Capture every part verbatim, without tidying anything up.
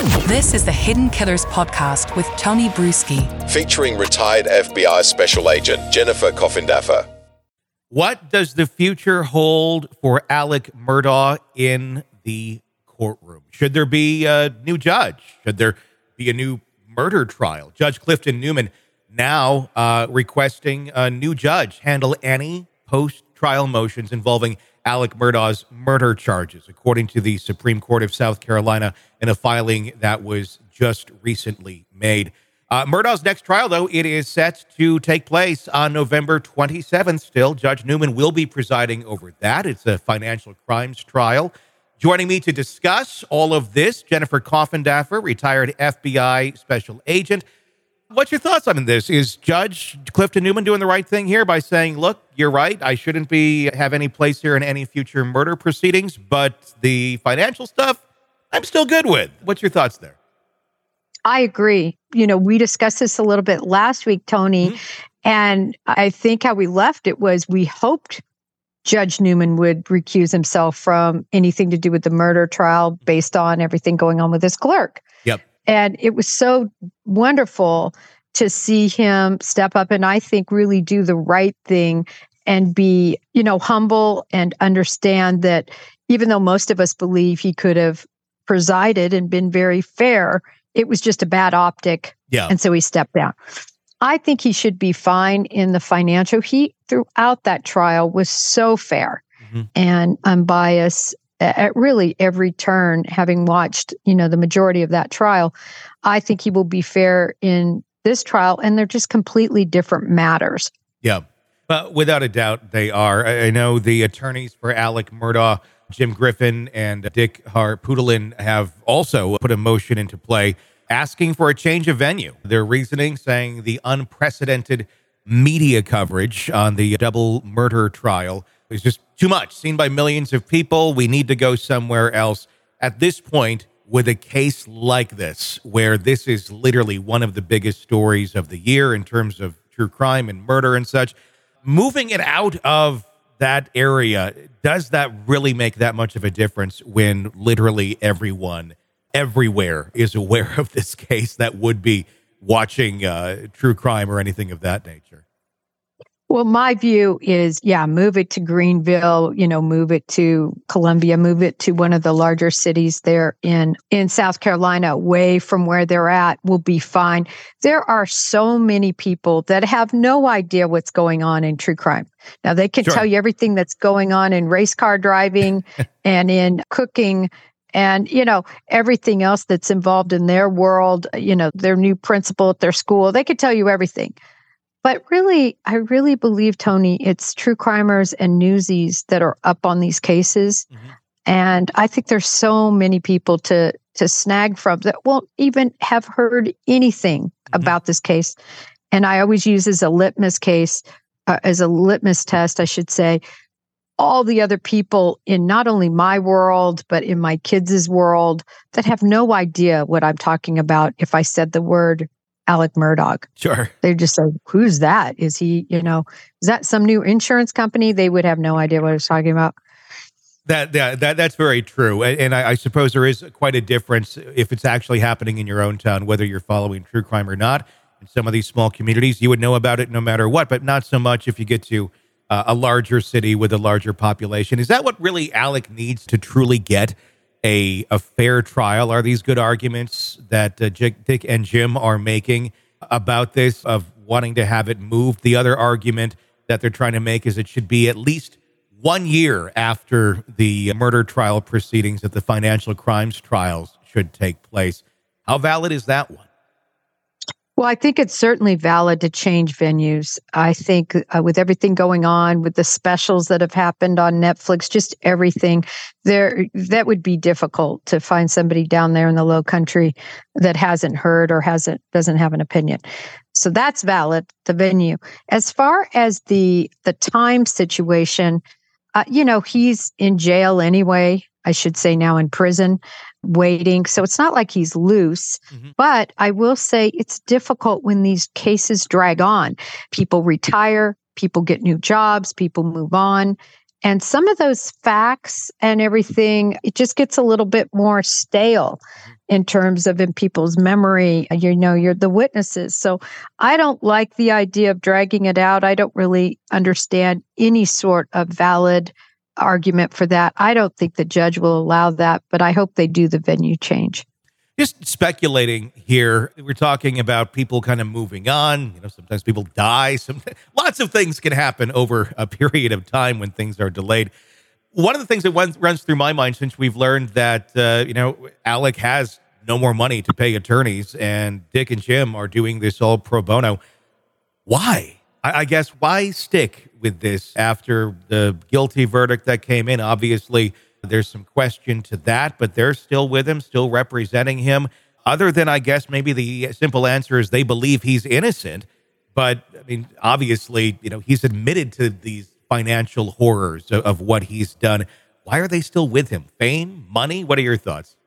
This is the Hidden Killers podcast with Tony Brueski, featuring retired F B I Special Agent Jennifer Coffindaffer. What does the future hold for Alec Murdaugh in the courtroom? Should there be a new judge? Should there be a new murder trial? Judge Clifton Newman now uh, requesting a new judge handle any post-trial motions involving Alec Murdaugh's murder charges, according to the Supreme Court of South Carolina in a filing that was just recently made. Uh, Murdaugh's next trial, though, it is set to take place on November twenty-seventh still. Judge Newman will be presiding over that. It's a financial crimes trial. Joining me to discuss all of this, Jennifer Coffindaffer, retired F B I special agent. What's your thoughts on this? Is Judge Clifton Newman doing the right thing here by saying, look, you're right, I shouldn't be have any place here in any future murder proceedings, but the financial stuff, I'm still good with. What's your thoughts there? I agree. You know, we discussed this a little bit last week, Tony, mm-hmm. and I think how we left it was we hoped Judge Newman would recuse himself from anything to do with the murder trial based on everything going on with his clerk. Yep. And it was so wonderful to see him step up and I think really do the right thing and be, you know, humble and understand that even though most of us believe he could have presided and been very fair, it was just a bad optic. Yeah. And so he stepped down. I think he should be fine in the financial heat throughout that trial was so fair mm-hmm. and unbiased at really every turn, having watched, you know, the majority of that trial. I think he will be fair in this trial, and they're just completely different matters. Yeah, but without a doubt, they are. I know the attorneys for Alec Murdaugh, Jim Griffin and Dick Harpootlian, have also put a motion into play asking for a change of venue. Their reasoning saying the unprecedented media coverage on the double murder trial is just too much, seen by millions of people. We need to go somewhere else. At this point, with a case like this, where this is literally one of the biggest stories of the year in terms of true crime and murder and such, moving it out of that area, does that really make that much of a difference when literally everyone everywhere is aware of this case that would be watching uh, true crime or anything of that nature? Well, my view is, yeah, move it to Greenville, you know, move it to Columbia, move it to one of the larger cities there in, in South Carolina, away from where they're at, will be fine. There are so many people that have no idea what's going on in true crime. Now, they can Sure. tell you everything that's going on in race car driving and in cooking and, you know, everything else that's involved in their world, you know, their new principal at their school. They could tell you everything. But really, I really believe, Tony, it's true crimers and newsies that are up on these cases. Mm-hmm. And I think there's so many people to to snag from that won't even have heard anything mm-hmm. about this case. And I always use as a litmus case, uh, as a litmus test, I should say, all the other people in not only my world, but in my kids' world that have no idea what I'm talking about if I said the word Alec Murdaugh. Sure. They just say, who's that? Is he, you know, is that some new insurance company? They would have no idea what I was talking about. That, that, that that's very true. And, and I, I suppose there is quite a difference if it's actually happening in your own town, whether you're following true crime or not. In some of these small communities, you would know about it no matter what, but not so much if you get to uh, a larger city with a larger population. Is that what really Alec needs to truly get A, a fair trial? Are these good arguments that uh, J- Dick and Jim are making about this, of wanting to have it moved? The other argument that they're trying to make is it should be at least one year after the murder trial proceedings that the financial crimes trials should take place. How valid is that one? Well, I think it's certainly valid to change venues. I think uh, with everything going on, with the specials that have happened on Netflix, just everything, there that would be difficult to find somebody down there in the Low Country that hasn't heard or hasn't doesn't have an opinion. So that's valid, the venue. As far as the the time situation, uh, you know, he's in jail anyway. I should say now in prison, waiting. So it's not like he's loose. Mm-hmm. But I will say it's difficult when these cases drag on. People retire, people get new jobs, people move on. And some of those facts and everything, it just gets a little bit more stale in terms of in people's memory. You know, you're the witnesses. So I don't like the idea of dragging it out. I don't really understand any sort of valid argument for that. I don't think the judge will allow that, but I hope they do the venue change. Just speculating here, we're talking about people kind of moving on. You know, sometimes people die. Some lots of things can happen over a period of time when things are delayed. One of the things that runs, runs through my mind since we've learned that uh, you know Alec has no more money to pay attorneys, and Dick and Jim are doing this all pro bono. Why? I, I guess why stick with this after the guilty verdict that came in? Obviously, there's some question to that, but they're still with him, still representing him. Other than, I guess, maybe the simple answer is they believe he's innocent. But, I mean, obviously, you know, he's admitted to these financial horrors of, of what he's done. Why are they still with him? Fame? Money? What are your thoughts?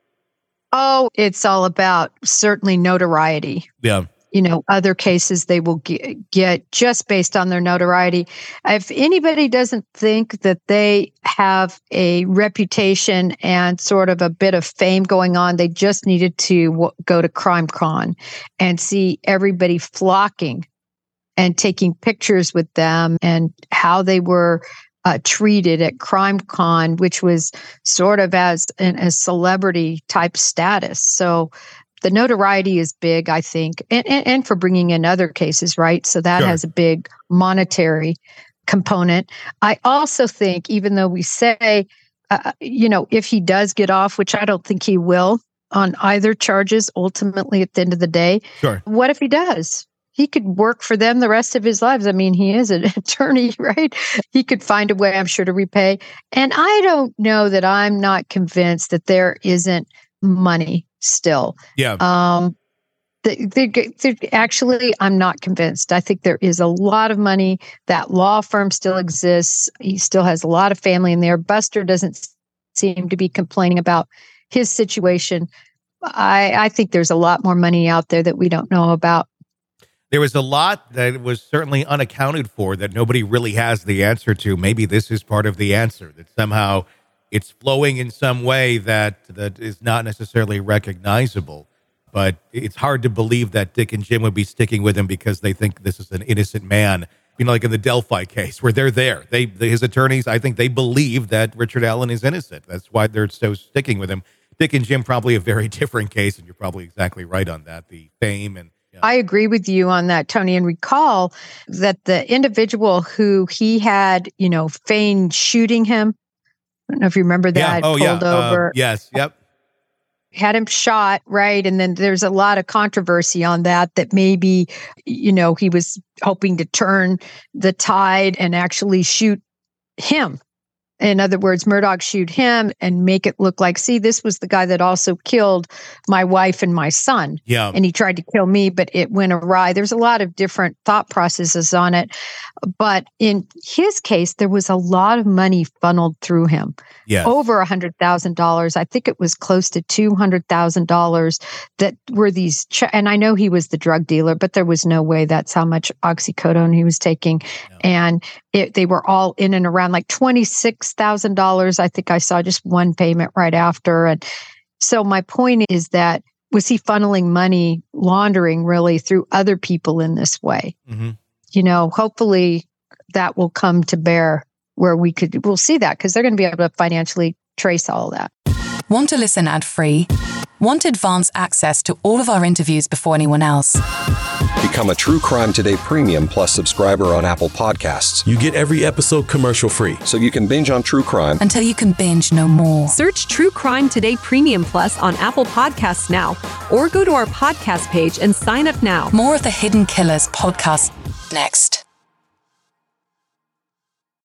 Oh, it's all about certainly notoriety. Yeah. You know, other cases they will get, get just based on their notoriety. If anybody doesn't think that they have a reputation and sort of a bit of fame going on, they just needed to w- go to CrimeCon and see everybody flocking and taking pictures with them and how they were uh, treated at CrimeCon, which was sort of as an, a celebrity type status. So the notoriety is big, I think, and, and, and for bringing in other cases, right? So that Sure. has a big monetary component. I also think, even though we say, uh, you know, if he does get off, which I don't think he will on either charges, ultimately at the end of the day, Sure. what if he does? He could work for them the rest of his lives. I mean, he is an attorney, right? He could find a way, I'm sure, to repay. And I don't know that I'm not convinced that there isn't money still. Yeah. Um, they, they, they, actually, I'm not convinced. I think there is a lot of money. That law firm still exists. He still has a lot of family in there. Buster doesn't seem to be complaining about his situation. I, I think there's a lot more money out there that we don't know about. There was a lot that was certainly unaccounted for that nobody really has the answer to. Maybe this is part of the answer, that somehow it's flowing in some way that that is not necessarily recognizable. But it's hard to believe that Dick and Jim would be sticking with him because they think this is an innocent man. You know, like in the Delphi case where they're there. They, they his attorneys, I think they believe that Richard Allen is innocent. That's why they're so sticking with him. Dick and Jim, probably a very different case, and you're probably exactly right on that. The fame and yeah. I agree with you on that, Tony, and recall that the individual who he had, you know, feigned shooting him. I don't know if you remember that. Yeah. Oh, pulled yeah. over. Uh, yes. Yep. Had him shot, right? And then there's a lot of controversy on that, that maybe, you know, he was hoping to turn the tide and actually shoot him. In other words, Murdaugh shoot him and make it look like, see, this was the guy that also killed my wife and my son. Yeah. And he tried to kill me, but it went awry. There's a lot of different thought processes on it. But in his case, there was a lot of money funneled through him. Yes. Over one hundred thousand dollars. I think it was close to two hundred thousand dollars that were these. Ch- and I know he was the drug dealer, but there was no way that's how much oxycodone he was taking. No. And it, they were all in and around like twenty-six thousand dollars. I think I saw just one payment right after. And so my point is that, was he funneling money, laundering really through other people in this way? Mm-hmm. You know, hopefully that will come to bear where we could, we'll see that because they're going to be able to financially trace all of that. Want to listen ad-free? Want advanced access to all of our interviews before anyone else? Become a True Crime Today Premium Plus subscriber on Apple Podcasts. You get every episode commercial-free. So you can binge on True Crime until you can binge no more. Search True Crime Today Premium Plus on Apple Podcasts now, or go to our podcast page and sign up now. More of the Hidden Killers podcast next.